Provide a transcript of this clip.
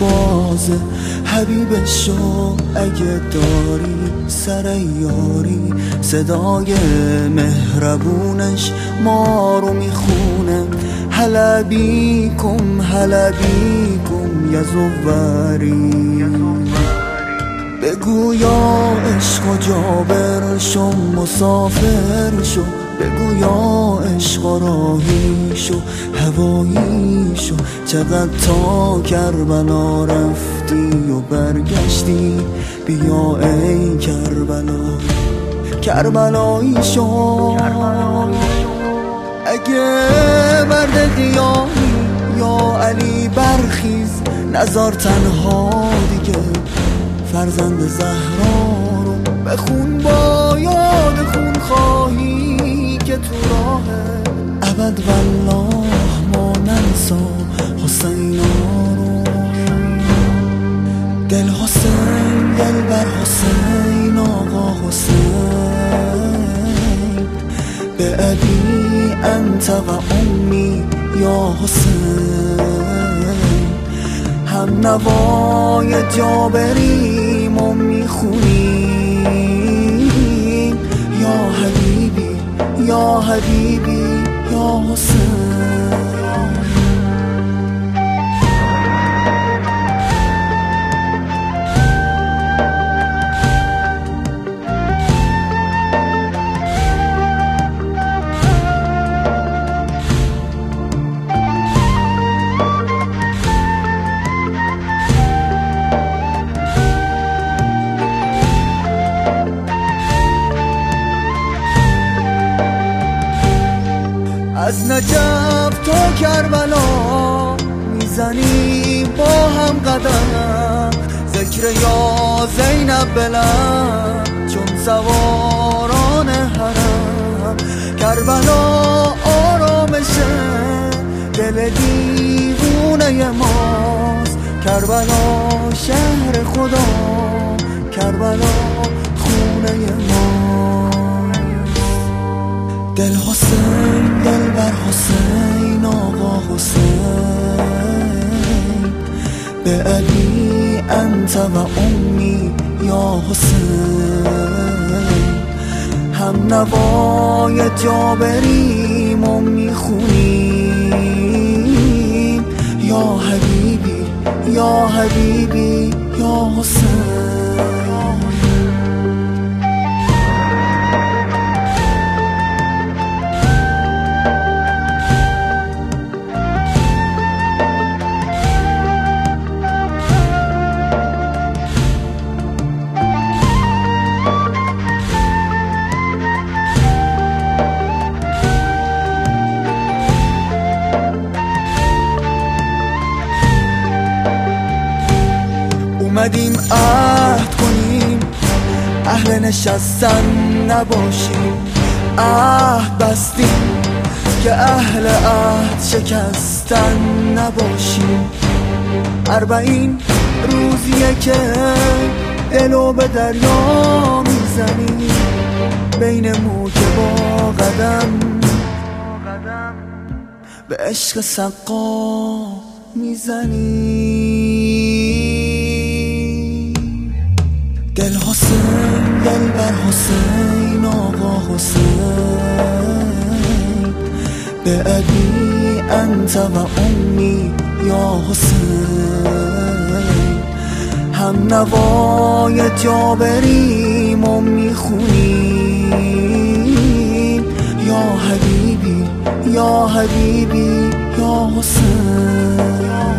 بازه حبیبشو اگه داری سر یاری. صدای مهربونش ما رو میخونه هلا بیکم هلا بیکم یا زواری. بگو یا عشق و جابر شو مسافر شو، بگو یا عشق و راهی شو هوایی شو. چقدر تا کربلا رفتی و برگشتی، بیا ای کربلا کربلایی شو. اگه مرد قیامی یا علی برخیز، نزار تنها دیگه فرزند زهرا رو. بخون با یاد خون خواهی که تو راه ابد والله ما ننسا حسینا رو. دل حسین دل بر حسین آقا حسین، به ابی انت و امی یا حسین. هم نوای جابریم و میخونیم یا حبیبی یا حبیبی یا حسین. از نجف تا کربلا میزنیم با هم قدم، ذکر یا زینب بلند چون سواران حرم. کربلا آرامش دل دیوونه ماست، کربلا شهر خدا، کربلا خونه ماست. دل حسین دل بر حسین آقا حسین، به ابی انت و امی یا حسین. هم نوای جابریم و میخونیم یا حبیبی یا حبیبی یا حسین. اومدیم عهد کنیم اهل نشستن نباشیم، عهد بستیم که اهل عهد شکستن نباشیم. 40 روزیه که دلو به دریا میزنیم، بین مو که با قدم به عشق سقا میزنیم. دل حسین دل بر حسین آقا حسین، به ابی انت و امی یا حسین. هم نوای جابریم و میخونیم یا حبیبی یا حبیبی یا حسین.